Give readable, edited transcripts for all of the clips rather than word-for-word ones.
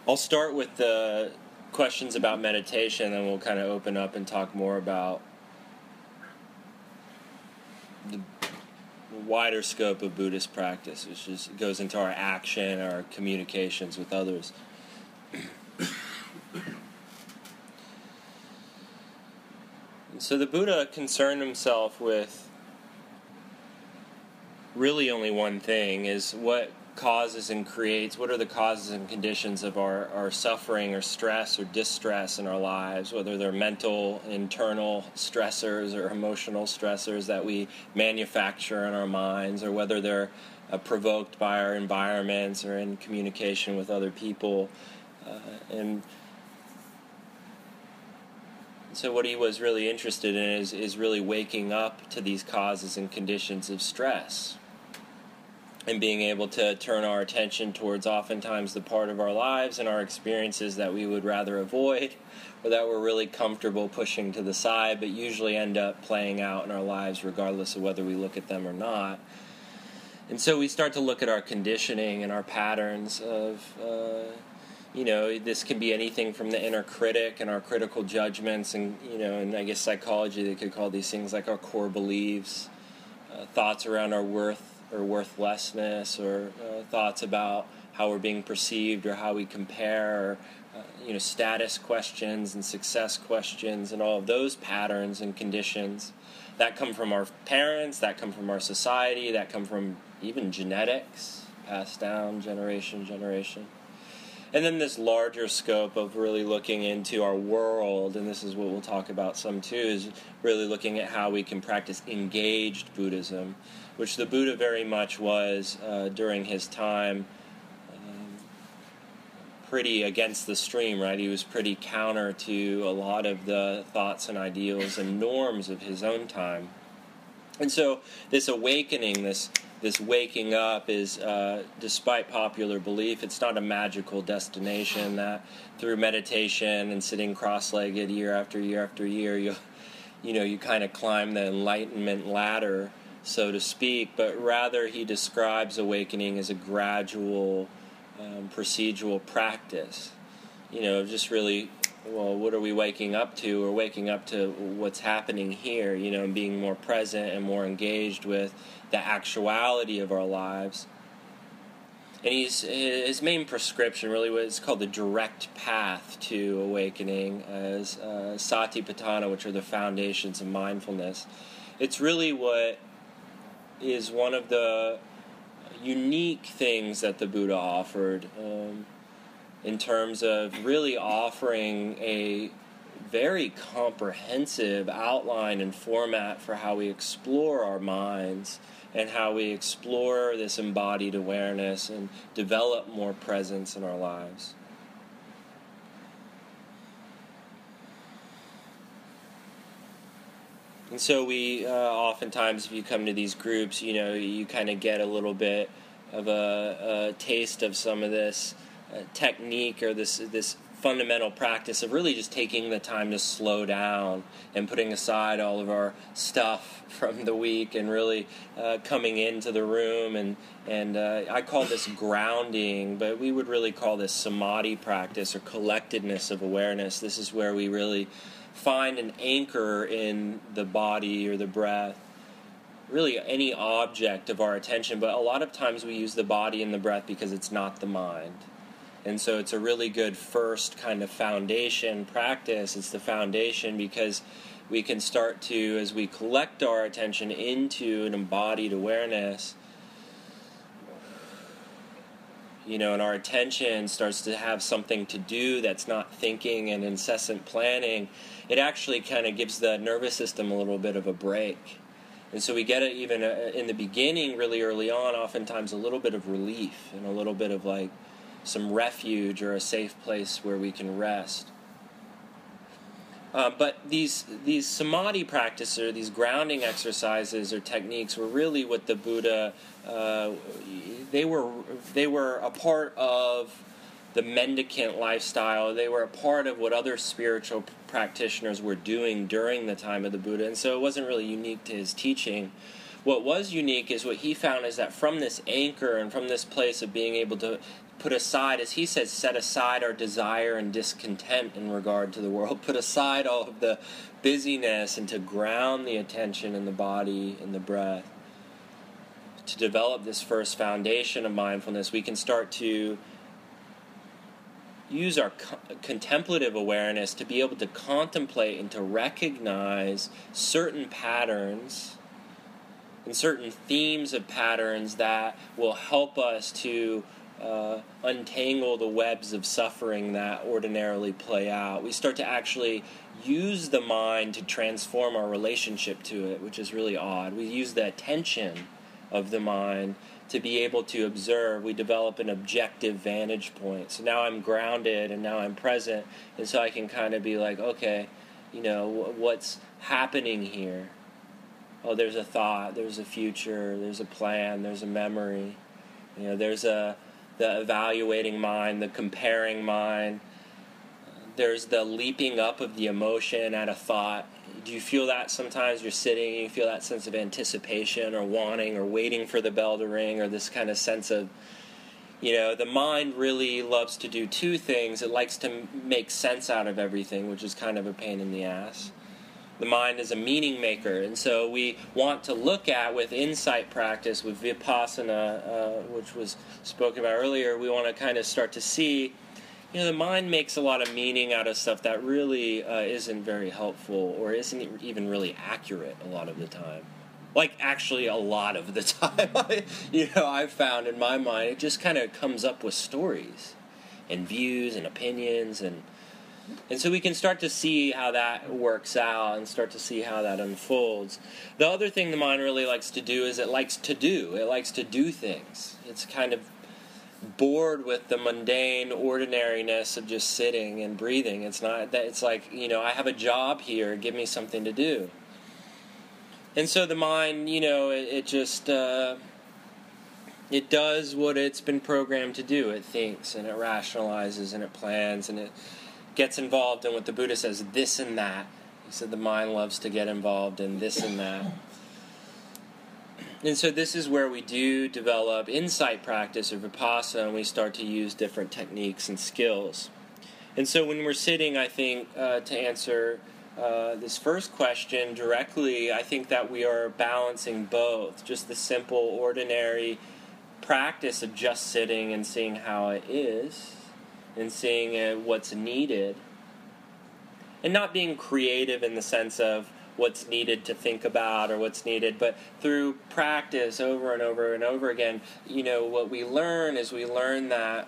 I'll start with the questions about meditation, and we'll kind of open up and talk more about the wider scope of Buddhist practice, which goes into our action, our communications with others. So the Buddha concerned himself with really only one thing, is what causes and creates, what are the causes and conditions of our suffering or stress or distress in our lives, whether they're mental, internal stressors or emotional stressors that we manufacture in our minds, or whether they're provoked by our environments or in communication with other people. And so what he was really interested in is really waking up to these causes and conditions of stress, and being able to turn our attention towards oftentimes the part of our lives and our experiences that we would rather avoid, or that we're really comfortable pushing to the side, but usually end up playing out in our lives regardless of whether we look at them or not. And so we start to look at our conditioning and our patterns of, this can be anything from the inner critic and our critical judgments, and, and I guess psychology, they could call these things like our core beliefs, thoughts around our worth or worthlessness, or thoughts about how we're being perceived or how we compare, or status questions and success questions, and all of those patterns and conditions that come from our parents, that come from our society, that come from even genetics, passed down generation. And then this larger scope of really looking into our world, and this is what we'll talk about some too, is really looking at how we can practice engaged Buddhism, which the Buddha very much was during his time, pretty against the stream, right? He was pretty counter to a lot of the thoughts and ideals and norms of his own time. And so this awakening, this waking up is, despite popular belief, it's not a magical destination that through meditation and sitting cross-legged year after year after year, you kind of climb the enlightenment ladder, so to speak, but rather he describes awakening as a gradual, procedural practice. Just really, what are we waking up to? We're waking up to what's happening here, and being more present and more engaged with the actuality of our lives. And his main prescription really was called the direct path to awakening as Satipatthana, which are the foundations of mindfulness. It's really what is one of the unique things that the Buddha offered, in terms of really offering a very comprehensive outline and format for how we explore our minds and how we explore this embodied awareness and develop more presence in our lives. And so we oftentimes, if you come to these groups, you kind of get a little bit of a taste of some of this technique, or this fundamental practice of really just taking the time to slow down and putting aside all of our stuff from the week and really coming into the room. And I call this grounding, but we would really call this samadhi practice, or collectedness of awareness. This is where we really find an anchor in the body or the breath, really any object of our attention, but a lot of times we use the body and the breath because it's not the mind. And so it's a really good first kind of foundation practice. It's the foundation because we can start to, as we collect our attention into an embodied awareness, and our attention starts to have something to do that's not thinking and incessant planning, it actually kind of gives the nervous system a little bit of a break. And so we get it even in the beginning, really early on, oftentimes a little bit of relief and a little bit of like some refuge or a safe place where we can rest. But these samadhi practices, or these grounding exercises or techniques, were really what the Buddha, they were a part of the mendicant lifestyle. They were a part of what other spiritual practitioners were doing during the time of the Buddha, and so it wasn't really unique to his teaching. What was unique is what he found is that from this anchor and from this place of being able to put aside, as he says, set aside our desire and discontent in regard to the world. Put aside all of the busyness and to ground the attention in the body and the breath. To develop this first foundation of mindfulness, we can start to use our contemplative awareness to be able to contemplate and to recognize certain patterns and certain themes of patterns that will help us to untangle the webs of suffering that ordinarily play out. We start to actually use the mind to transform our relationship to it, which is really odd. We use the attention of the mind to be able to observe. We develop an objective vantage point. So now I'm grounded and now I'm present, and so I can kind of be like, okay, what's happening here? Oh, there's a thought, there's a future, there's a plan, there's a memory. There's the evaluating mind, the comparing mind. There's the leaping up of the emotion at a thought. Do you feel that sometimes you're sitting and you feel that sense of anticipation or wanting or waiting for the bell to ring, or this kind of sense of, the mind really loves to do two things. It likes to make sense out of everything, which is kind of a pain in the ass. The mind is a meaning maker, and so we want to look at, with insight practice, with vipassana, which was spoken about earlier, we want to kind of start to see, the mind makes a lot of meaning out of stuff that really isn't very helpful or isn't even really accurate a lot of the time. Like, actually, a lot of the time, I've found in my mind, it just kind of comes up with stories and views and opinions, and so we can start to see how that works out and start to see how that unfolds. The other thing the mind really likes to do is it likes to do things. It's kind of bored with the mundane ordinariness of just sitting and breathing. It's not that, it's like, I have a job here, give me something to do. And so the mind, it just it does what it's been programmed to do. It thinks and it rationalizes and it plans and it gets involved in what the Buddha says, this and that. He said the mind loves to get involved in this and that. And so this is where we do develop insight practice or vipassana, and we start to use different techniques and skills. And so when we're sitting, I think, to answer this first question directly, I think that we are balancing both, just the simple, ordinary practice of just sitting and seeing how it is, and seeing what's needed, and not being creative in the sense of what's needed to think about or what's needed, but through practice over and over and over again, what we learn is that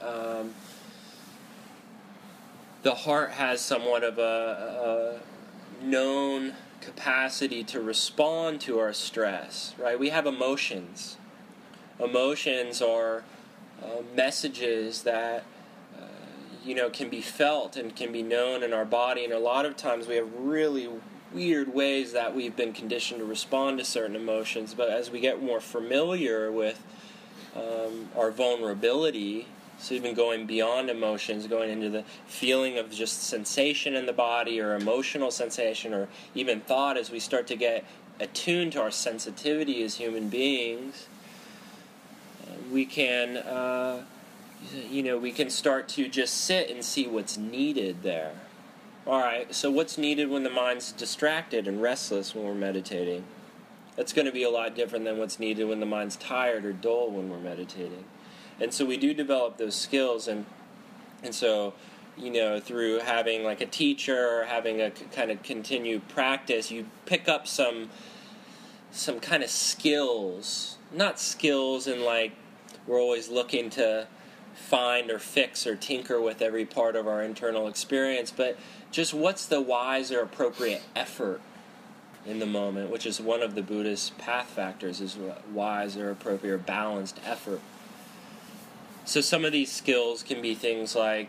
the heart has somewhat of a known capacity to respond to our stress, right? We have emotions. Emotions are messages that can be felt and can be known in our body, and a lot of times we have really weird ways that we've been conditioned to respond to certain emotions. But as we get more familiar with our vulnerability, so even going beyond emotions, going into the feeling of just sensation in the body or emotional sensation or even thought, as we start to get attuned to our sensitivity as human beings, we can we can start to just sit and see what's needed there. All right, so what's needed when the mind's distracted and restless when we're meditating? That's going to be a lot different than what's needed when the mind's tired or dull when we're meditating. And so we do develop those skills, and so, through having like a teacher or having a kind of continued practice, you pick up some kind of skills. Not skills in like we're always looking to find or fix or tinker with every part of our internal experience, but just what's the wise or appropriate effort in the moment, which is one of the Buddhist path factors, is wise or appropriate or balanced effort. So some of these skills can be things like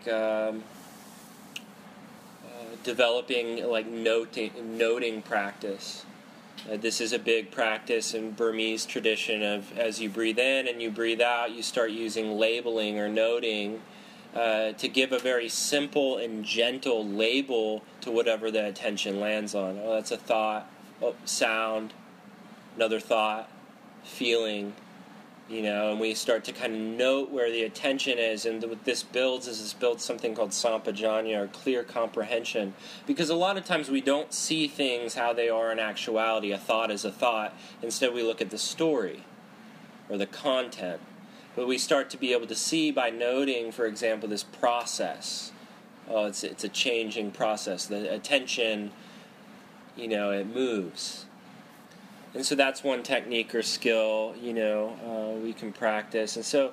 developing like noting practice. This is a big practice in Burmese tradition of, as you breathe in and you breathe out, you start using labeling or noting to give a very simple and gentle label to whatever the attention lands on. Oh, that's a thought. Oh, sound. Another thought. Feeling. And we start to kind of note where the attention is, and what this builds something called sampajanya, or clear comprehension, because a lot of times we don't see things how they are in actuality. A thought is a thought. Instead, we look at the story or the content. But we start to be able to see by noting, for example, this process. Oh, it's a changing process. The attention, it moves. And so that's one technique or skill, we can practice. And so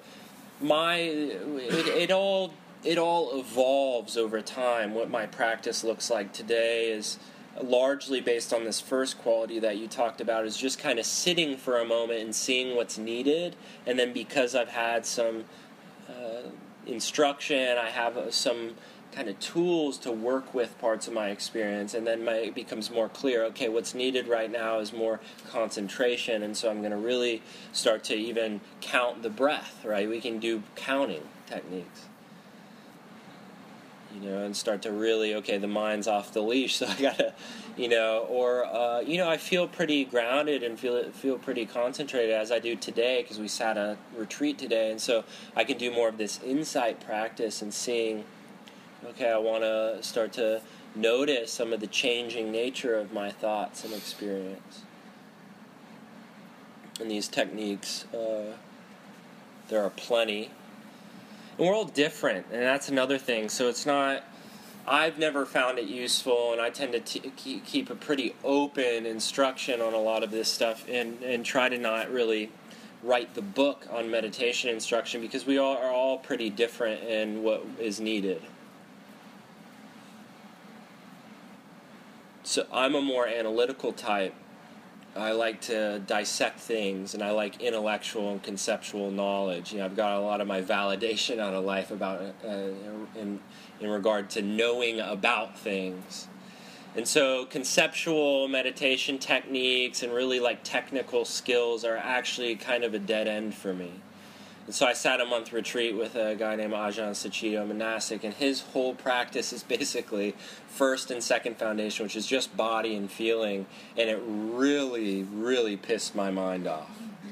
it all evolves over time. What my practice looks like today is largely based on this first quality that you talked about, is just kind of sitting for a moment and seeing what's needed. And then because I've had some instruction, I have some kind of tools to work with parts of my experience, and then it becomes more clear, okay, what's needed right now is more concentration, and so I'm going to really start to even count the breath, right? We can do counting techniques. And start to really, okay, the mind's off the leash, so I gotta, I feel pretty grounded and feel pretty concentrated, as I do today, because we sat a retreat today, and so I can do more of this insight practice and seeing, okay, I want to start to notice some of the changing nature of my thoughts and experience. And these techniques, there are plenty. And we're all different, and that's another thing. So it's not, I've never found it useful, and I tend to keep a pretty open instruction on a lot of this stuff, and try to not really write the book on meditation instruction, because we are all pretty different in what is needed. So I'm a more analytical type. I like to dissect things, and I like intellectual and conceptual knowledge. I've got a lot of my validation out of life about in regard to knowing about things. And so conceptual meditation techniques and really like technical skills are actually kind of a dead end for me. And so I sat a month retreat with a guy named Ajahn Sucitto, monastic, and his whole practice is basically first and second foundation, which is just body and feeling, and it really, really pissed my mind off.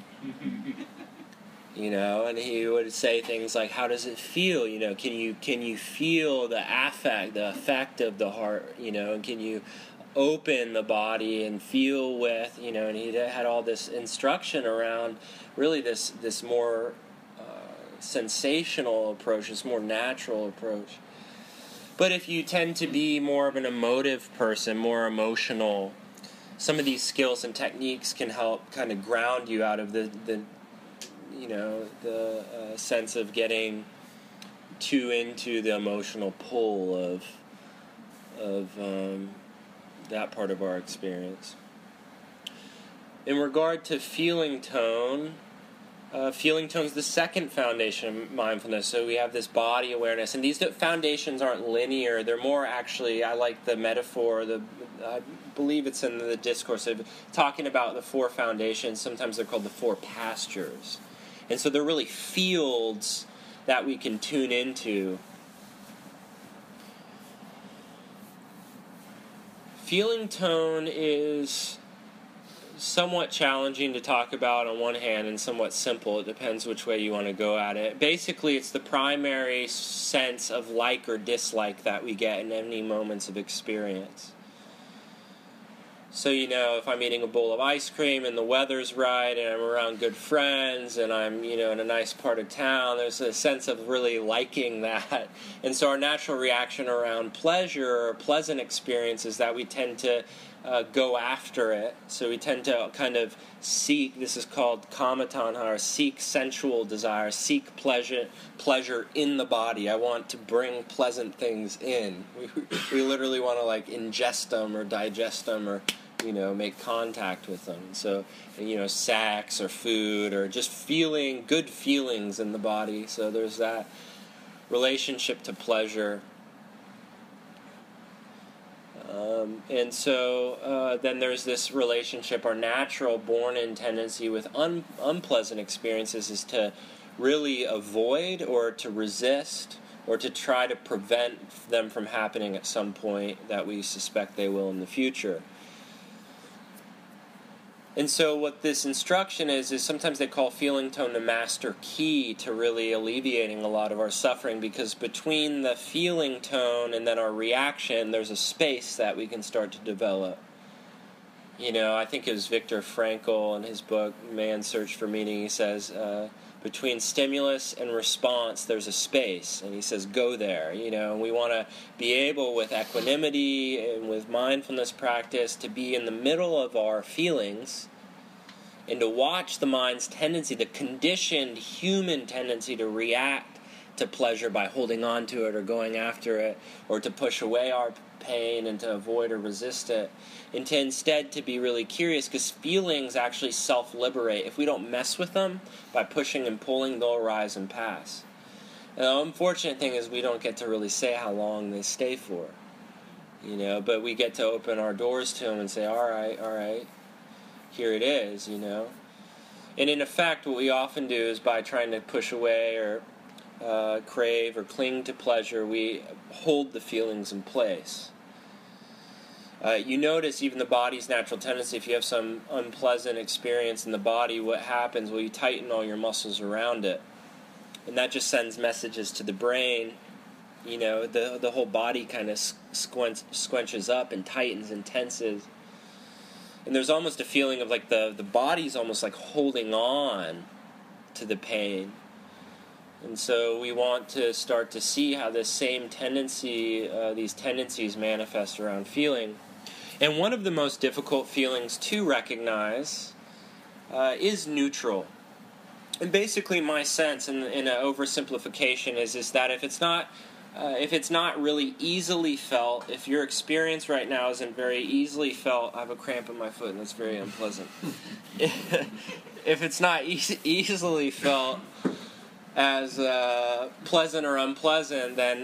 And he would say things like, how does it feel? Can you feel the effect of the heart, and can you open the body and feel with, and he had all this instruction around really this more sensational approach, this more natural approach. But if you tend to be more of an emotive person, more emotional, some of these skills and techniques can help kind of ground you out of the sense of getting too into the emotional pull of that part of our experience. In regard to feeling tone, feeling tone's the second foundation of mindfulness. So we have this body awareness, and these foundations aren't linear. They're more actually, I like the metaphor, I believe it's in the discourse of talking about the four foundations. Sometimes they're called the four pastures. And so they're really fields that we can tune into. Feeling tone is somewhat challenging to talk about on one hand and somewhat simple. It depends which way you want to go at it. Basically, it's the primary sense of like or dislike that we get in any moments of experience. So, if I'm eating a bowl of ice cream and the weather's right and I'm around good friends and I'm, in a nice part of town, there's a sense of really liking that. And so our natural reaction around pleasure or pleasant experience is that we tend to go after it. So we tend to kind of seek, this is called kamatanha, or seek sensual desire, seek pleasure in the body. I want to bring pleasant things in. We literally want to ingest them or digest them or make contact with them. So sex or food or just feeling good feelings in the body. So there's that relationship to pleasure. And so then there's this relationship, our natural born-in tendency with unpleasant experiences is to really avoid or to resist or to try to prevent them from happening at some point that we suspect they will in the future. And so what this instruction is sometimes they call feeling tone the master key to really alleviating a lot of our suffering, because between the feeling tone and then our reaction, there's a space that we can start to develop. I think it was Viktor Frankl in his book, Man's Search for Meaning, he says, between stimulus and response, there's a space. And he says, go there. And we want to be able, with equanimity and with mindfulness practice, to be in the middle of our feelings and to watch the mind's tendency, the conditioned human tendency to react to pleasure by holding on to it or going after it, or to push away our pain and to avoid or resist it, and to instead to be really curious, because feelings actually self-liberate. If we don't mess with them by pushing and pulling, they'll arise and pass. And the unfortunate thing is we don't get to really say how long they stay for, but we get to open our doors to them and say, all right, here it is, And in effect, what we often do is by trying to push away or crave or cling to pleasure, we hold the feelings in place. You notice even the body's natural tendency, if you have some unpleasant experience in the body, what happens? Well, you tighten all your muscles around it. And that just sends messages to the brain. The whole body kind of squenches up and tightens and tenses. And there's almost a feeling of like the body's almost like holding on to the pain. And so we want to start to see how this same tendency, these tendencies manifest around feeling. And one of the most difficult feelings to recognize is neutral. And basically my sense, in an oversimplification, is that if it's not really easily felt, if your experience right now isn't very easily felt, I have a cramp in my foot and that's very unpleasant. If it's not easily felt as pleasant or unpleasant, then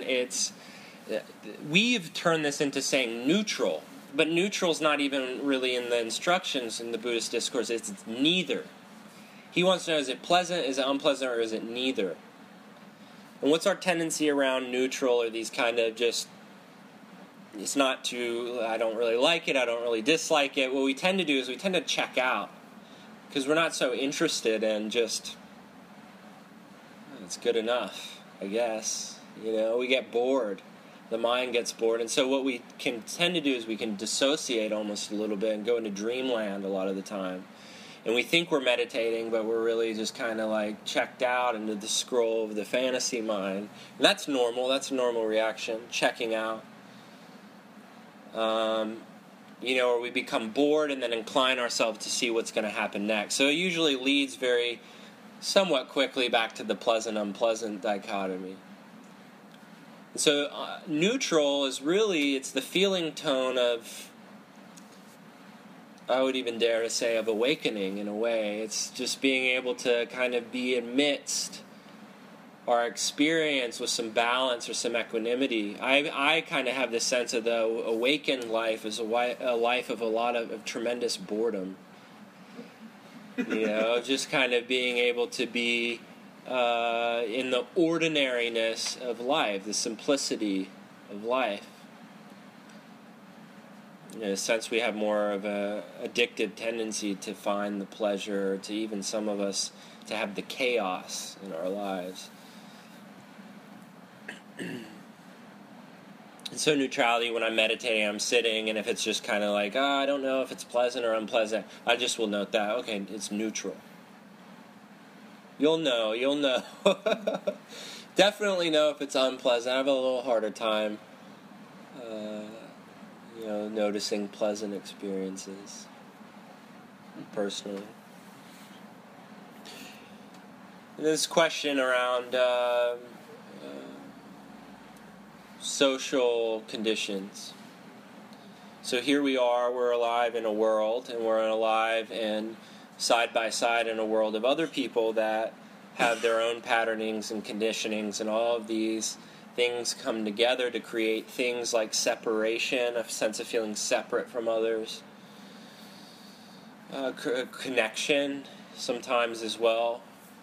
we've turned this into saying neutral. But neutral's not even really in the instructions in the Buddhist discourse. It's neither. He wants to know, is it pleasant, is it unpleasant, or is it neither? And what's our tendency around neutral, or these kind of just, it's not too, I don't really like it, I don't really dislike it. What we tend to do is we tend to check out, because we're not so interested in just, it's good enough, I guess. We get bored. The mind gets bored. And so what we can tend to do is we can dissociate almost a little bit and go into dreamland a lot of the time. And we think we're meditating, but we're really just kind of like checked out into the scroll of the fantasy mind. And that's normal. That's a normal reaction, checking out. Or we become bored and then incline ourselves to see what's going to happen next. So it usually leads somewhat quickly back to the pleasant-unpleasant dichotomy. So neutral is really, it's the feeling tone of, I would even dare to say, of awakening in a way. It's just being able to kind of be amidst our experience with some balance or some equanimity. I kind of have this sense of the awakened life as a life of a lot of tremendous boredom. Just kind of being able to be in the ordinariness of life, the simplicity of life. In a sense, we have more of a addictive tendency to find the pleasure, to even some of us to have the chaos in our lives. And so neutrality, when I'm meditating, I'm sitting, and if it's just kind of like, I don't know if it's pleasant or unpleasant, I just will note that, okay, it's neutral. You'll know. Definitely know if it's unpleasant. I have a little harder time, noticing pleasant experiences, personally. And this question around social conditions. So here we are, we're alive in a world, and we're alive and side by side in a world of other people that have their own patternings and conditionings, and all of these things come together to create things like separation, a sense of feeling separate from others, connection sometimes as well.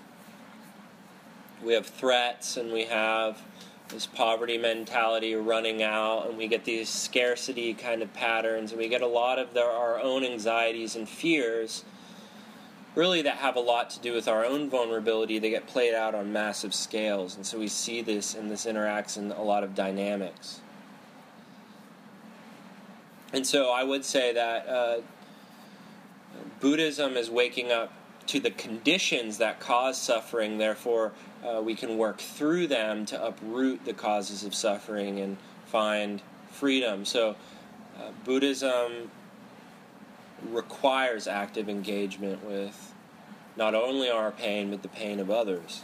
We have threats, and we have this poverty mentality running out, and we get these scarcity kind of patterns, and we get a lot of our own anxieties and fears really that have a lot to do with our own vulnerability. They get played out on massive scales, and so we see this, and this interacts in a lot of dynamics. And so I would say that Buddhism is waking up to the conditions that cause suffering, therefore we can work through them to uproot the causes of suffering and find freedom. So Buddhism requires active engagement with not only our pain, but the pain of others.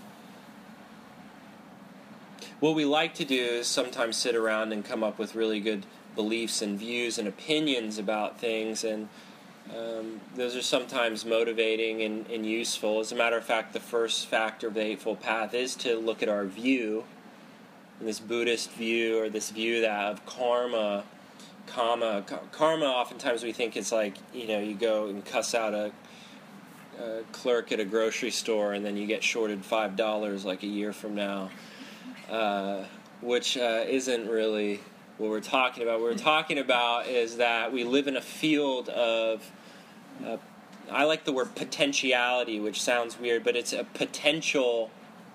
What we like to do is sometimes sit around and come up with really good beliefs and views and opinions about things, and those are sometimes motivating and useful. As a matter of fact, the first factor of the Eightfold Path is to look at our view, and this Buddhist view, or this view that of karma. Karma, oftentimes we think it's like, you go and cuss out a clerk at a grocery store and then you get shorted $5 like a year from now, which isn't really what we're talking about. What we're talking about is that we live in a field of, I like the word potentiality, which sounds weird, but it's a potential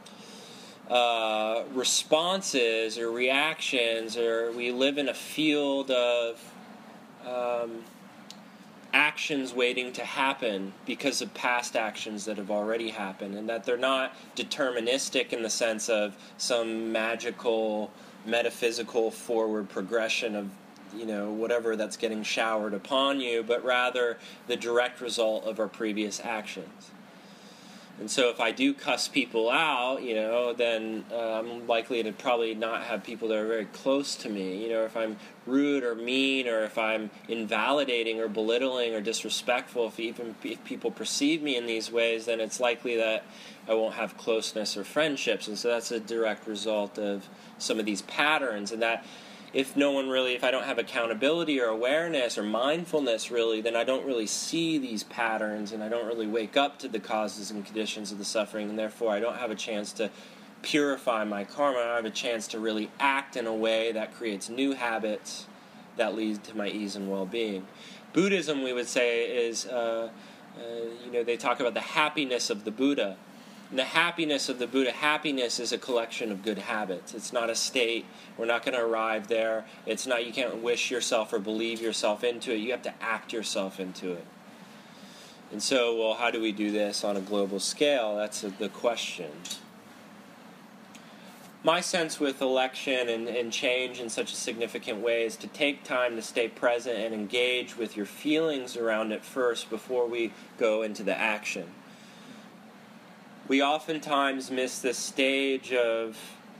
responses or reactions, or we live in a field of actions waiting to happen because of past actions that have already happened, and that they're not deterministic in the sense of some magical, metaphysical forward progression of whatever that's getting showered upon you, but rather the direct result of our previous actions. And so if I do cuss people out, then I'm likely to probably not have people that are very close to me. If I'm rude or mean, or if I'm invalidating or belittling or disrespectful, if people perceive me in these ways, then it's likely that I won't have closeness or friendships. And so that's a direct result of some of these patterns. And that if I don't have accountability or awareness or mindfulness really, then I don't really see these patterns, and I don't really wake up to the causes and conditions of the suffering, and therefore I don't have a chance to purify my karma. I don't have a chance to really act in a way that creates new habits that lead to my ease and well-being. Buddhism, we would say, is, they talk about the happiness of the Buddha. And the happiness of the Buddha, happiness is a collection of good habits. It's not a state. We're not going to arrive there. It's not, you can't wish yourself or believe yourself into it. You have to act yourself into it. And so, well, how do we do this on a global scale? That's the question. My sense with election and change in such a significant way is to take time to stay present and engage with your feelings around it first before we go into the action. We oftentimes miss this stage of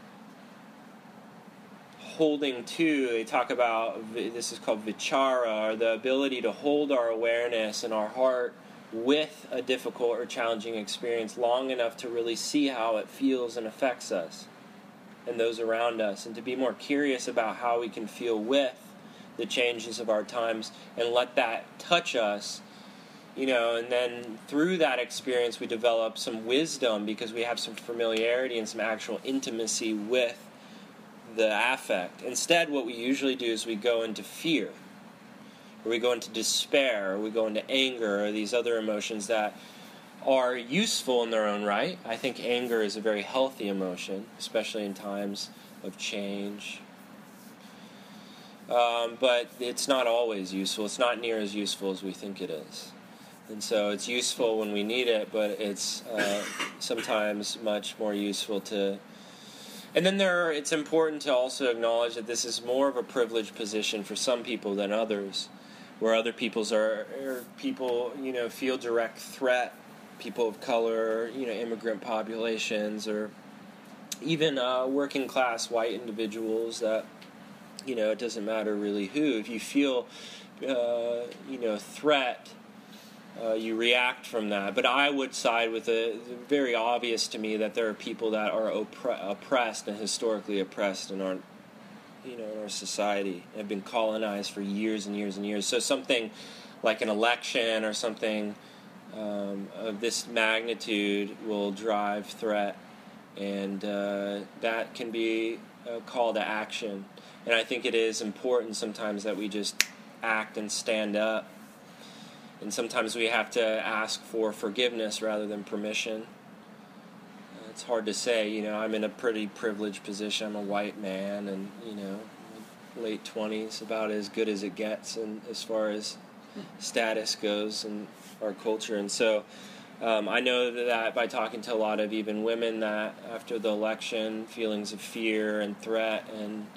holding to. They talk about, this is called vichara, or the ability to hold our awareness and our heart with a difficult or challenging experience long enough to really see how it feels and affects us and those around us, and to be more curious about how we can feel with the changes of our times and let that touch us. And then through that experience we develop some wisdom because we have some familiarity and some actual intimacy with the affect. Instead, what we usually do is we go into fear, or we go into despair, or we go into anger, or these other emotions that are useful in their own right. I think anger is a very healthy emotion, especially in times of change. But it's not always useful. It's not near as useful as we think it is. And so it's useful when we need it, but it's sometimes much more useful to... And then it's important to also acknowledge that this is more of a privileged position for some people than others, where other people feel direct threat, people of color, immigrant populations, or even working class white individuals that, it doesn't matter really who. If you feel, threat, you react from that. But I would side with very obvious to me that there are people that are oppressed and historically oppressed in our, in our society, and have been colonized for years and years and years. So something like an election or something of this magnitude will drive threat, and that can be a call to action. And I think it is important sometimes that we just act and stand up. And sometimes we have to ask for forgiveness rather than permission. It's hard to say, I'm in a pretty privileged position. I'm a white man, and, late 20s, about as good as it gets, and as far as status goes in our culture. And so I know that by talking to a lot of even women, that after the election, feelings of fear and threat, and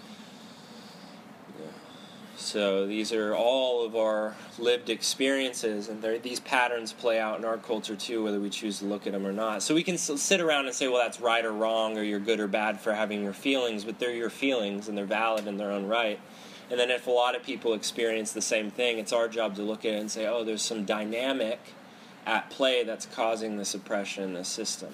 so these are all of our lived experiences, and these patterns play out in our culture too, whether we choose to look at them or not. So we can sit around and say, well, that's right or wrong, or you're good or bad for having your feelings, but they're your feelings, and they're valid in their own right. And then if a lot of people experience the same thing, it's our job to look at it and say, oh, there's some dynamic at play that's causing this oppression in the system.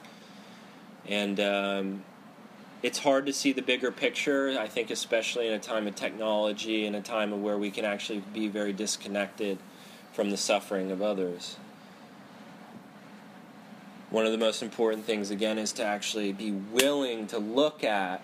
And it's hard to see the bigger picture, I think, especially in a time of technology, in a time of where we can actually be very disconnected from the suffering of others. One of the most important things, again, is to actually be willing to look at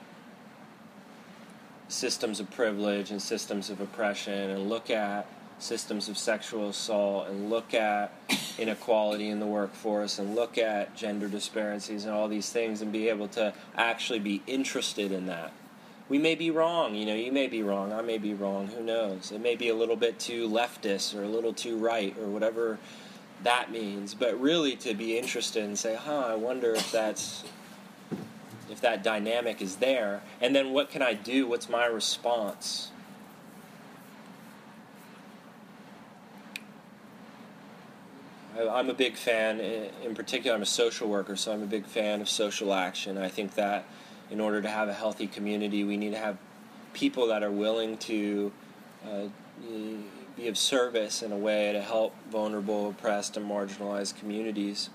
systems of privilege and systems of oppression, and look at systems of sexual assault, and look at inequality in the workforce, and look at gender disparities and all these things, and be able to actually be interested in that. We may be wrong, you may be wrong, I may be wrong, who knows? It may be a little bit too leftist or a little too right or whatever that means, but really to be interested and say, I wonder if that dynamic is there, and then what can I do? What's my response? I'm a big fan, in particular, I'm a social worker, so I'm a big fan of social action. I think that in order to have a healthy community, we need to have people that are willing to be of service in a way to help vulnerable, oppressed, and marginalized communities.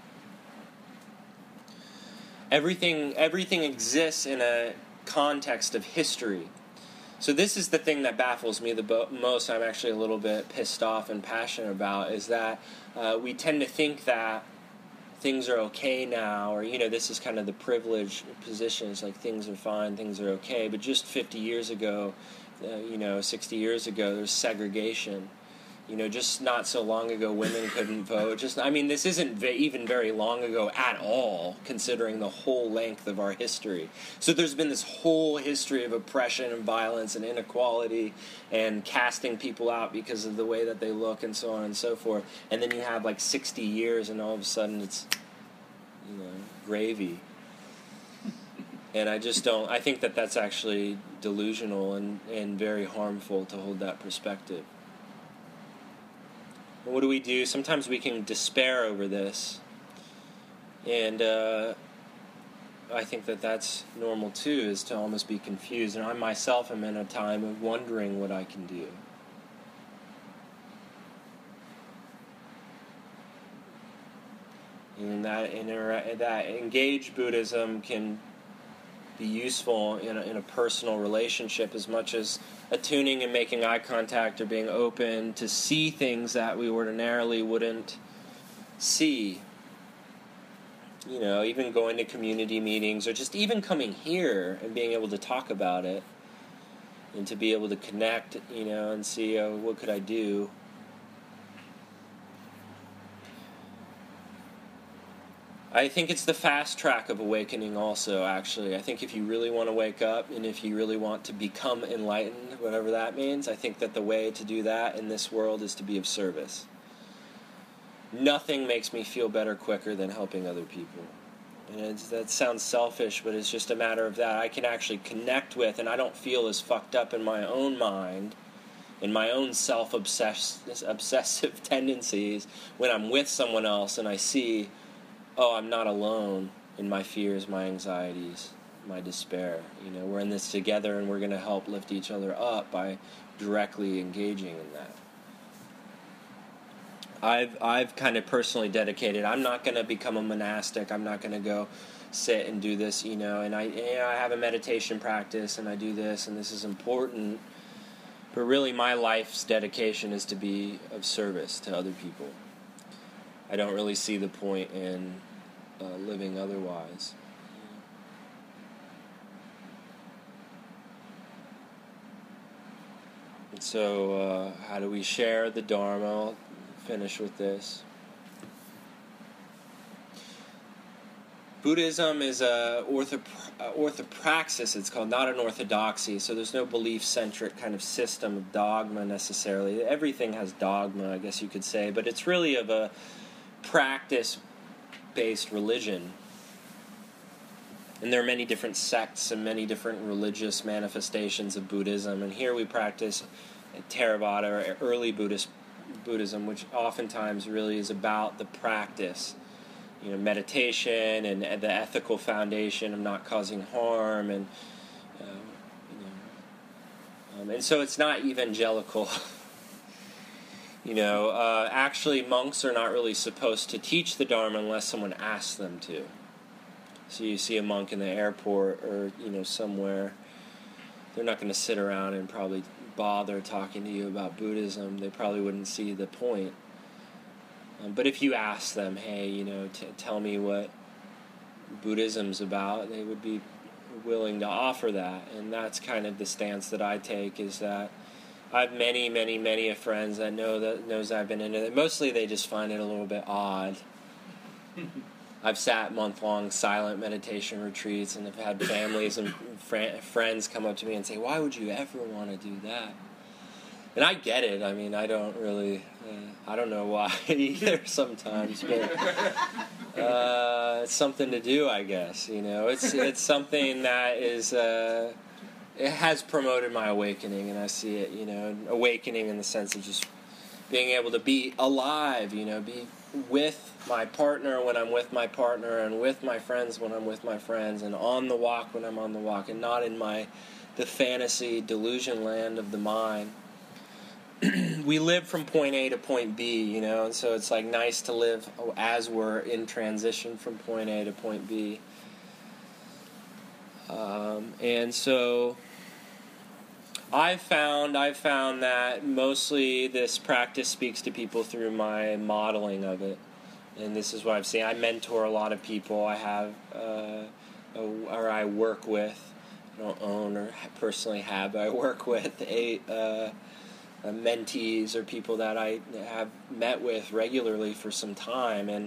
Everything exists in a context of history. So this is the thing that baffles me the most. I'm actually a little bit pissed off and passionate about, is that we tend to think that things are okay now, or, this is kind of the privileged position. It's like things are fine, things are okay. But just 50 years ago, 60 years ago, there's segregation. Just not so long ago, women couldn't vote. This isn't even very long ago at all, considering the whole length of our history. So there's been this whole history of oppression and violence and inequality and casting people out because of the way that they look and so on and so forth. And then you have 60 years and all of a sudden it's, gravy. And I think that that's actually delusional and very harmful to hold that perspective. What do we do? Sometimes we can despair over this, and I think that that's normal too, is to almost be confused. And I myself am in a time of wondering what I can do. And that engaged Buddhism can be useful in a personal relationship as much as attuning and making eye contact or being open to see things that we ordinarily wouldn't see. Even going to community meetings, or just even coming here and being able to talk about it and to be able to connect, and see, what could I do? I think it's the fast track of awakening also, actually. I think if you really want to wake up, and if you really want to become enlightened, whatever that means, I think that the way to do that in this world is to be of service. Nothing makes me feel better quicker than helping other people. And that sounds selfish, but it's just a matter of that I can actually connect with, and I don't feel as fucked up in my own mind, in my own obsessive tendencies, when I'm with someone else and I see, I'm not alone in my fears, my anxieties, my despair. We're in this together, and we're going to help lift each other up by directly engaging in that. I've kind of personally dedicated. I'm not going to become a monastic. I'm not going to go sit and do this, and I have a meditation practice, and I do this, and this is important. But really, my life's dedication is to be of service to other people. I don't really see the point in living otherwise. And so, how do we share the Dharma? finish with this. Buddhism is a orthopraxis, it's called, not an orthodoxy. So there's no belief-centric kind of system of dogma necessarily. Everything has dogma, I guess you could say, but it's really of a practice-based religion. And there are many different sects and many different religious manifestations of Buddhism. And here we practice Theravada, or early Buddhism, which oftentimes really is about the practice. Meditation and the ethical foundation of not causing harm, and and so it's not evangelical. Actually, monks are not really supposed to teach the Dharma unless someone asks them to. So you see a monk in the airport or somewhere, they're not going to sit around and probably bother talking to you about Buddhism. They probably wouldn't see the point. But if you ask them, hey, tell me what Buddhism's about, they would be willing to offer that. And that's kind of the stance that I take, is that I have many, many, many friends that knows I've been into it. Mostly they just find it a little bit odd. I've sat month-long silent meditation retreats and have had families and friends come up to me and say, why would you ever want to do that? And I get it. I mean, I don't really, I don't know why either sometimes, but it's something to do, I guess. It's something that is, it has promoted my awakening, and I see it, awakening in the sense of just being able to be alive, be with my partner when I'm with my partner, and with my friends when I'm with my friends, and on the walk when I'm on the walk, and not in the fantasy delusion land of the mind. We live from point A to point B, and so it's like nice to live as we're in transition from point A to point B. And so I've found that mostly this practice speaks to people through my modeling of it. And this is what I've seen. I mentor a lot of people. I have, or I work with, I don't own or personally have, but I work with mentees or people that I have met with regularly for some time, and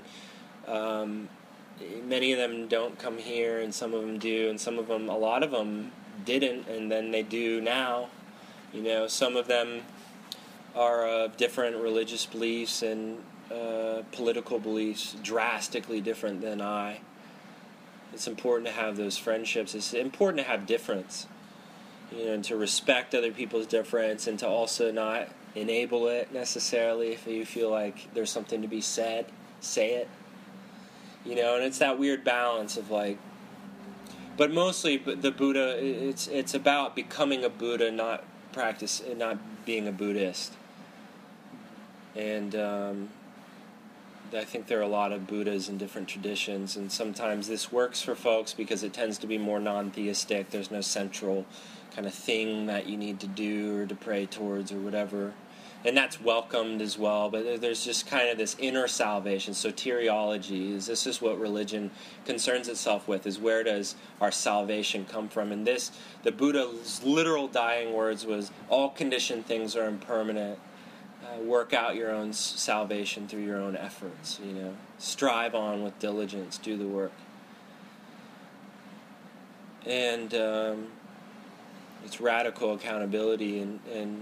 many of them don't come here, and some of them do, and a lot of them didn't, and then they do now. Some of them are of different religious beliefs and political beliefs, drastically different than I. It's important to have those friendships. It's important to have difference. And to respect other people's difference, and to also not enable it necessarily. If you feel like there's something to be said, say it. And it's that weird balance of but mostly the Buddha, it's about becoming a Buddha, not being a Buddhist. And I think there are a lot of Buddhas in different traditions, and sometimes this works for folks because it tends to be more non-theistic. There's no central kind of thing that you need to do or to pray towards or whatever, and that's welcomed as well. But there's just kind of this inner salvation. Soteriology is what religion concerns itself with, is where does our salvation come from? And the Buddha's literal dying words was, all conditioned things are impermanent. Work out your own salvation through your own efforts. Strive on with diligence, do the work. And it's radical accountability, and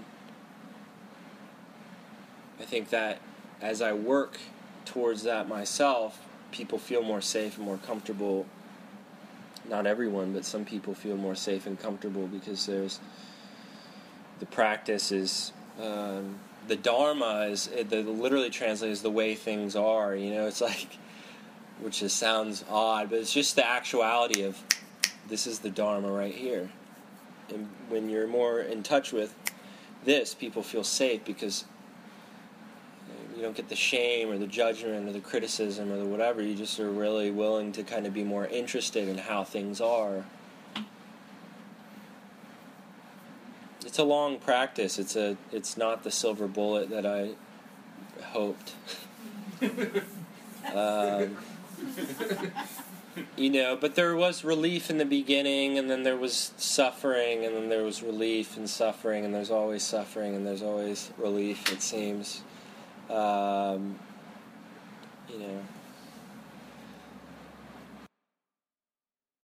I think that as I work towards that myself, people feel more safe and more comfortable. Not everyone, but some people feel more safe and comfortable because the practice is, the Dharma is, literally translated as the way things are. It's like, which just sounds odd, but it's just the actuality of, this is the Dharma right here. And when you're more in touch with this, people feel safe because you don't get the shame or the judgment or the criticism or the whatever. You just are really willing to kind of be more interested in how things are. It's a long practice. It's not the silver bullet that I hoped. But there was relief in the beginning, and then there was suffering, and then there was relief and suffering, and there's always suffering, and there's always relief, it seems. you know,